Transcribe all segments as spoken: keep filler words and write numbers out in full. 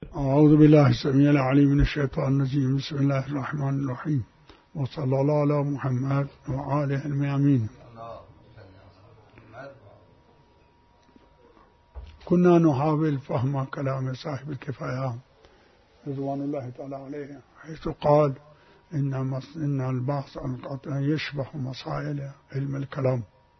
أعوذ بالله السميع العليم من الشيطان الرجيم. بسم الله الرحمن الرحيم، وصلى الله على محمد وآله الميامين. كنا نحاول فهم كلام صاحب الكفاية رضوان الله تعالى عليه، حيث قال إن إن البحث عن القطع يشبه مسائل علم الكلام.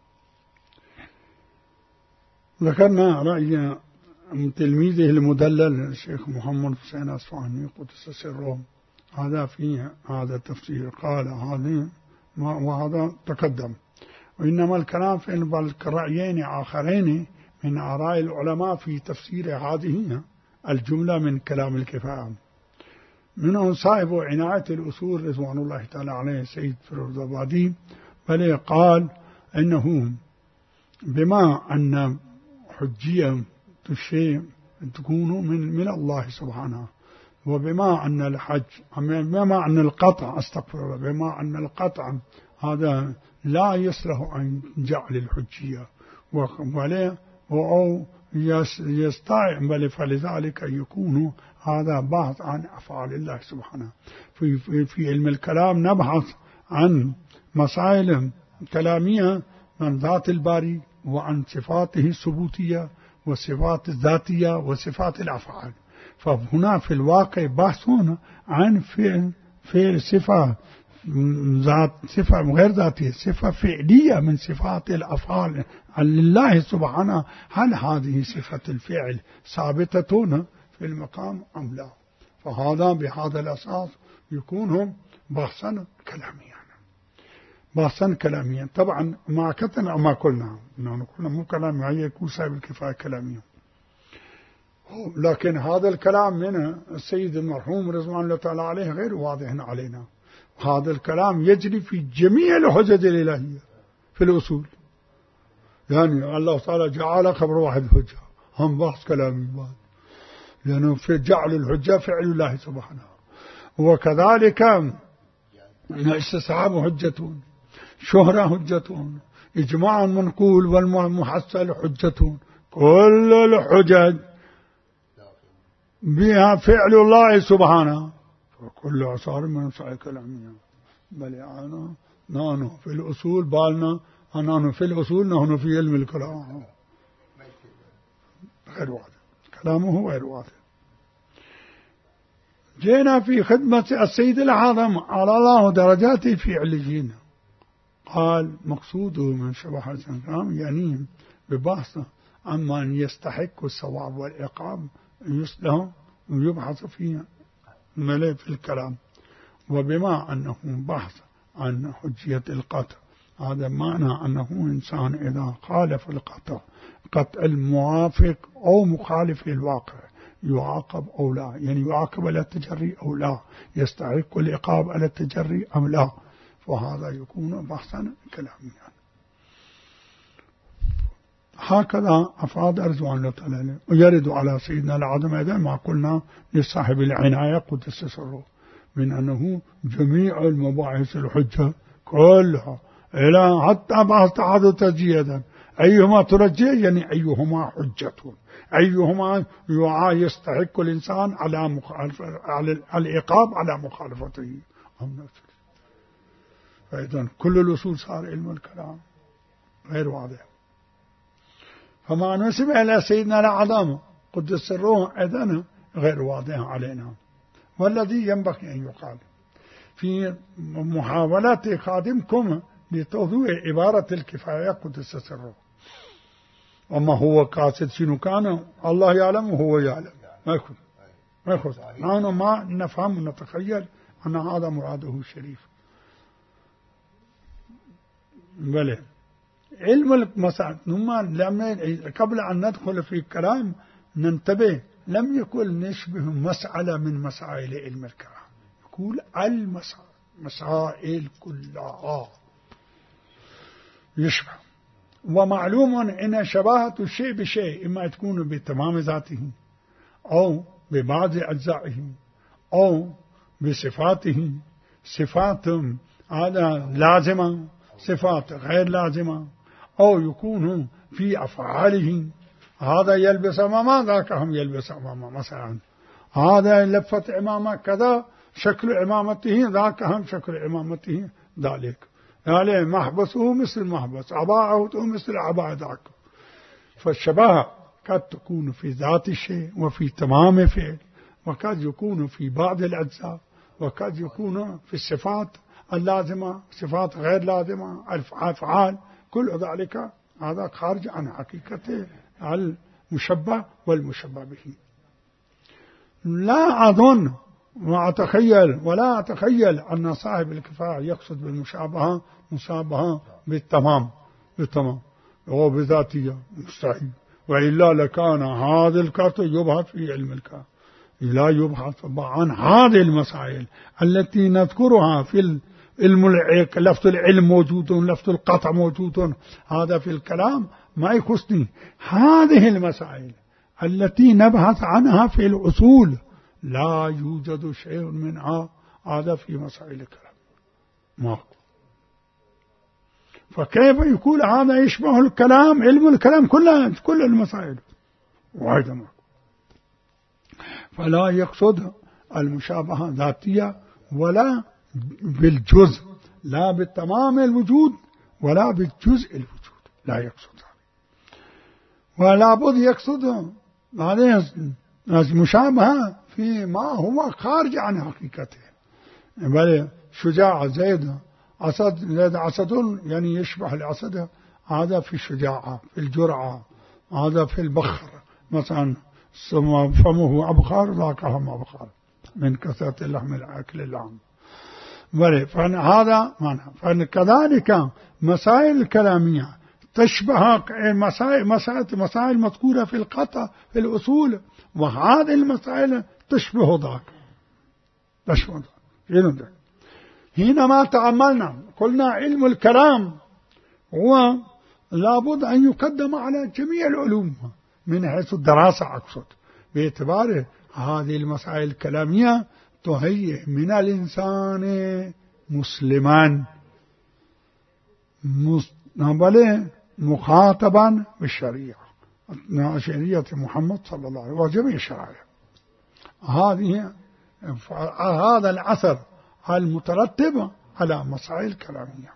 ذكرنا رأي تلميذه المدلل الشيخ محمد حسين أصفهاني قدس سره، هذا فيه هذا التفسير، قال هذا وهذا تقدم. وإنما الكلام في رأيين آخرين من آراء العلماء في تفسير هذه الجملة من كلام الكفاية. منهم صاحب عناية الأصول رضوان الله تعالى عليه سيد فيروزآبادي، بل قال إنه بما أن حجية الشيء تكون من من الله سبحانه، وبما أن الحج بما أن القطع استغفر الله بما أن القطع هذا لا يصلح أن جعل الحجية ولا أو يستطيع، بل فلذلك يكون هذا بحث عن أفعال الله سبحانه. في, في, في علم الكلام نبحث عن مسائل كلامية من ذات الباري وعن صفاته الثبوتية وصفات الذاتية وصفات الأفعال. فهنا في الواقع بحثون عن فعل فعل صفة ذات صفة غير ذاتية، صفة فعلية من صفات الأفعال لله سبحانه. هل هذه صفة الفعل ثابتة في المقام أم لا؟ فهذا بهذا الأساس يكون بحثا كلاميا بحثا كلاميا. طبعا ما كتنا ما قلنا نحن قلنا مو كلامي، هي يكون صاحب الكفاية كلاميا، لكن هذا الكلام من السيد المرحوم رضوان الله تعالى عليه غير واضح علينا. هذا الكلام يجري في جميع الحجج الإلهية في الأصول، يعني الله تعالى جعل خبر واحد حجة، هم بحث كلامي بعد، لأنه في جعل الحجة فعل الله سبحانه. وكذلك استصحاب حجة، شهرة حجة، إجماع منقول والمحصل حجة، كل الحجج بها فعل الله سبحانه، وكل عصار من صحيح كلامنا. بل أنا نحن في الأصول بالنا نحن في الأصول نحن في علم الكلام غير واضح، كلامه غير واضح. جينا في خدمة السيد العظم على الله درجاته في عليين، قال مقصوده من شبه الكلام يعني ببحث عما يستحق الثواب والعقاب يسلم ويبحث فيه في الكلام. وبما أنه بحث عن حجية القطع، هذا معنى أنه إنسان إذا خالف القطع قطع الموافق أو مخالف للواقع يعاقب أو لا، يعني يعاقب على التجري أو لا، يستحق العقاب على التجري أم لا، وهذا يكون بحثا كلاميا. هكذا أفاد رضوان الله تعالى ويرد على سيدنا العظم هذا ما قلنا لصاحب العناية قدس سره، من أنه جميع المباحث الحجة كلها إلى حتى بعض تعاد تجيدا أيهما ترجع، يعني أيهما حجة، أيهما يستحق الإنسان على مخالفة على العقاب على مخالفته أم نفسه. فإذن كل الأصول صار علم الكلام غير واضح. فما نسب إلى سيدنا العظام قدس سره إذن غير واضح علينا. والذي ينبغي أن يقال في محاولات خادمكم لتوضيح عبارة الكفاية قدس سره، وما هو قاصد شنو كان الله يعلم وهو يعلم، ما يكون ما يكون نحن ما نفهم ونتخيل أن هذا مراده الشريف. بلى علم المسائل قبل أن ندخل في الكلام ننتبه، لم يكن نشبه مسألة من مسائل علم الكلام، يقول المسائل كلها يشبه. ومعلوم أن شباهة الشيء بشيء إما تكون بتمام ذاته أو ببعض أجزائه أو بصفاته، صفات هذا لازمة صفات غير لازمة، أو يكون في أفعاله، هذا يلبس أمام ذاك هم يلبس أمام. مثلا هذا لفة عمامة كذا شكل عمامته ذاك هم شكل عمامته ذلك، يعني محبسه مثل محبس، عباءته مثل عباء ذاك. فالشباهة قد تكون في ذات الشيء وفي تمام فعل، وقد يكون في بعض الأجزاء، وقد يكون في الصفات اللازمة، صفات غير لازمة، الأفعال، كل ذلك هذا خارج عن حقيقة المشبه والمشبه به. لا أظن وأتخيل ولا أتخيل أن صاحب الكفاية يقصد بالمشابهة مشابهة بالتمام بالتمام وبذاتية، مستحيل، وإلا لكان هذا الكرت يبحث في علم الكلام، لا يبحث عن هذه المسائل التي نذكرها في لفظ العلم موجود، لفظ القطع موجود، هذا في الكلام ما يخصني. هذه المسائل التي نبحث عنها في الأصول لا يوجد شيء منها هذا في مسائل الكلام ما. فكيف يقول هذا يشبه الكلام؟ علم الكلام كلها كل المسائل واحدة ما. فلا يقصد المشابهة ذاتية ولا بالجزء، لا بالتمام الوجود ولا بالجزء الوجود، لا يقصد. ولا بد يقصد هذه المشابهة فيما هو خارج عن حقيقته. بل شجاع زيد أسد، زيد أسد يعني يشبه الأسد، هذا في الشجاعة، في الجرعة، هذا في البخر مثلا، فمه أبخار ذاك هم أبخار من كثرة اللحم الأكل اللحم. بل فهذا معنى. فكذلك مسائل الكلامية تشبه مسائل مسائل مسائل مذكورة في القطع في الأصول، وهذه المسائل تشبه ذاك تشبه ذاك. حينما تأملنا قلنا علم الكلام هو لابد أن يقدم على جميع العلوم من حيث الدراسة أقصد، باعتبار هذه المسائل الكلامية تهيئ من الإنسان مسلما بل مخاطبا بالشريعة، شريعة محمد صلى الله عليه وسلم وجميع الشرائع. هذه هذا الأثر المترتب على مسائل كلامية.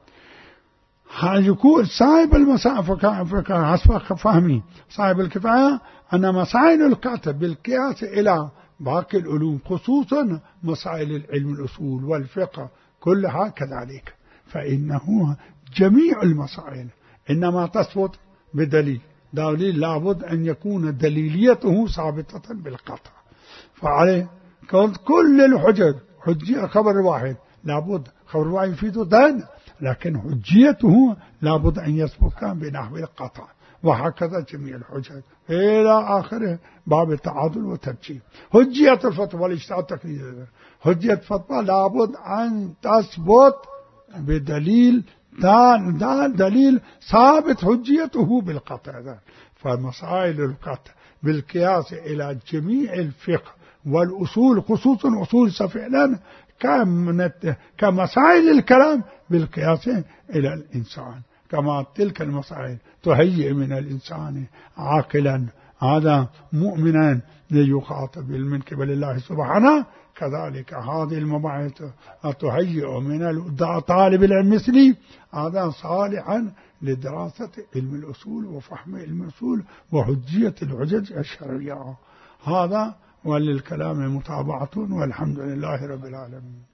يكون صاحب المسائل حسب فهمي صاحب الكفاية أن مسائل الكاتب بالقياس إلى باقي العلوم خصوصا مسائل العلم الأصول والفقه كلها كذلك، فإنه جميع المسائل إنما تثبت بدليل، دليل لابد أن يكون دليليته ثابتة بالقطع. فعليه كل الحجج حجية خبر واحد لابد خبر واحد يفيد دين، لكن حجيته لابد أن يثبت بنحو القطع، وهكذا جميع الحجج إلى آخره باب التعادل والترجيح. حجية الفتوى والاجتهاد التقليدي، حجية الفتوى لابد أن تثبت بدليل دليل ثابت حجيته بالقطع. فمسائل القطع بالقياس إلى جميع الفقه والأصول خصوصا أصول فعلا كمسائل الكلام بالقياس إلى الإنسان، كما تلك المسائل تهيئ من الإنسان عاقلا هذا مؤمنا ليخاطب من قبل الله سبحانه، كذلك هذه المباحث تهيئ من طالب العلم مثلي هذا صالحا لدراسة علم الأصول وفهم علم الأصول وحجية الحجج الشرعية. هذا وللكلام متابعة، والحمد لله رب العالمين.